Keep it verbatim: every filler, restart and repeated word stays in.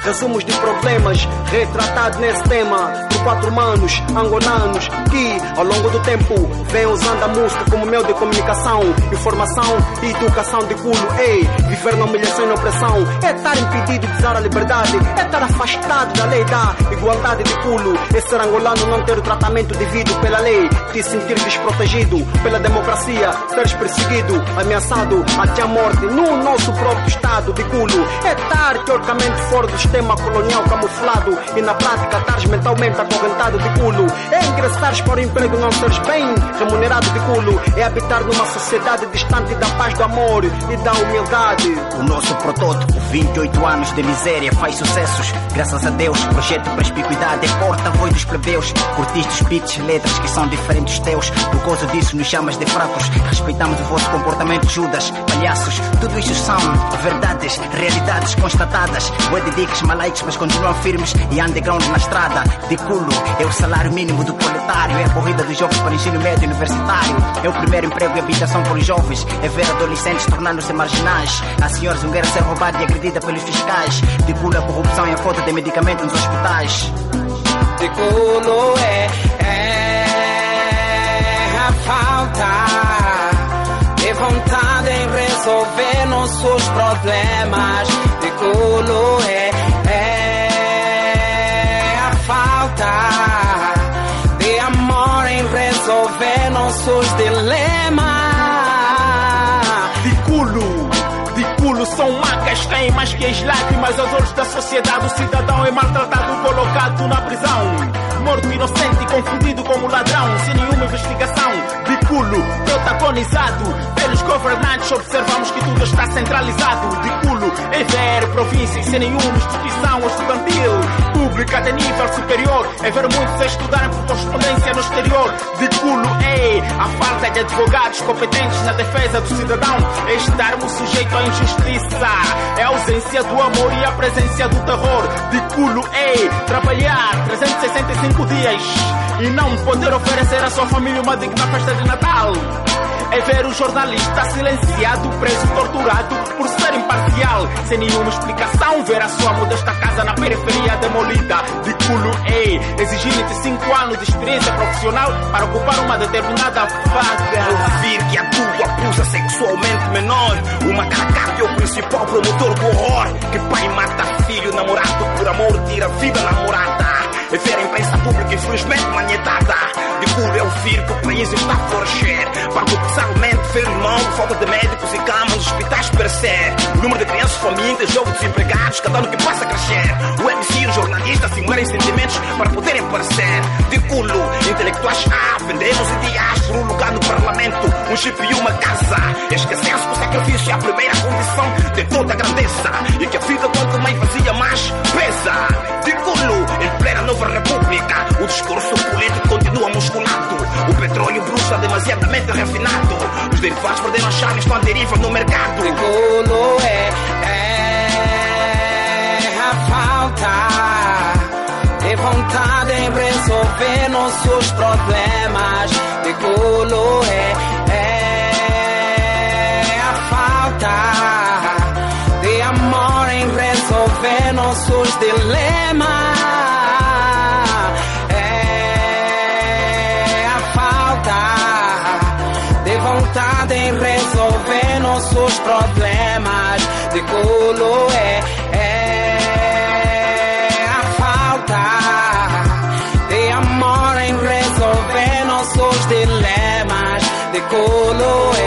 resumos de problemas retratados nesse tema por quatro manos angolanos que ao longo do tempo vêm usando a música como meio de comunicação, informação e educação de culo. Ei, viver na humilhação e na opressão é estar impedido de usar a liberdade, é estar afastado da lei da igualdade de culo, é ser angolano, não ter o tratamento devido pela lei, te sentir desprotegido pela democracia, seres perseguido, ameaçado até a morte no nosso próprio estado de culo, é estar teoricamente fora do sistema colonial camuflado e na prática estares mentalmente acorrentado de culo, é ingressares para o emprego não seres bem remunerado de culo, é habitar numa sociedade distante da paz, do amor e da humildade. O nosso protótipo, vinte e oito anos de miséria, faz sucessos, graças a Deus. Projeto perspicuidade, é porta-voz dos plebeus. Curtiste os beats, letras que são diferentes dos teus. Por causa disso nos chamas de fracos. Respeitamos o vosso comportamento, Judas, palhaços. Tudo isto são verdades, realidades constatadas. Bué de dicas, malaikes, mas continuam firmes e underground na estrada. De culo, é o salário mínimo do proletário. É a corrida dos jovens para o ensino médio universitário. É o primeiro emprego e habitação para os jovens. É ver adolescentes tornando-se marginais. A senhora zungueira ser roubada e agredida pelos fiscais. De culo, a corrupção e a falta de medicamentos nos hospitais. De culo é, é a falta de vontade em resolver nossos problemas. De culo é, é a falta de amor em resolver nossos dilemas. De culo, de culo são macas, têm mais que as lágrimas aos olhos da sociedade. O cidadão é maltratado, colocado na prisão, morto inocente e confundido como ladrão, sem nenhuma investigação. De culo, protagonizado pelos governantes, observamos que tudo está centralizado. De culo, é ver províncias sem nenhuma instituição estudantil pública de nível superior, é ver muitos a estudarem por correspondência no exterior. De culo, é a falta de advogados competentes na defesa do cidadão, é estarmos sujeitos à injustiça, é a ausência do amor e a presença do terror. De culo, é trabalhar trezentos e sessenta e cinco dias e não poder oferecer à sua família uma digna festa de Natal. É ver o jornalista silenciado, preso, torturado por ser imparcial, sem nenhuma explicação. Ver a sua modesta casa na periferia demolida. De culo, é exigir vinte e cinco anos de experiência profissional para ocupar uma determinada vaga. Ouvir que adulto abusa sexualmente menor, uma caracata é o principal promotor do horror. Que pai mata filho, namorado por amor, tira a vida namorada. É ver a imprensa pública infelizmente manhetada. De culo é ouvir que o país está a florescer, paradoxalmente ver irmão, falta de médicos e camas nos hospitais perecer. O número de crianças famintas, jovens desempregados, cada ano que passa a crescer. O M C e o jornalista se muerem sentimentos para poderem aparecer. De culo, intelectuais ah, vendemos ideais por um lugar no parlamento, um chip e uma casa. Esquecemos que o sacrifício é a primeira condição de toda a grandeza, e que a vida quanto mais vazia mais pesa. De culo, em plena nova república, o discurso político continua musculado. O petróleo bruxa demasiadamente refinado. Os derivados perderam a chave, estão à deriva no mercado. De culo é, é a falta de vontade em resolver nossos problemas. De culo é, é a falta de amor em resolver nossos dilemas. Vontade em resolver nossos problemas. De culo é, é a falta de amor em resolver nossos dilemas. De culo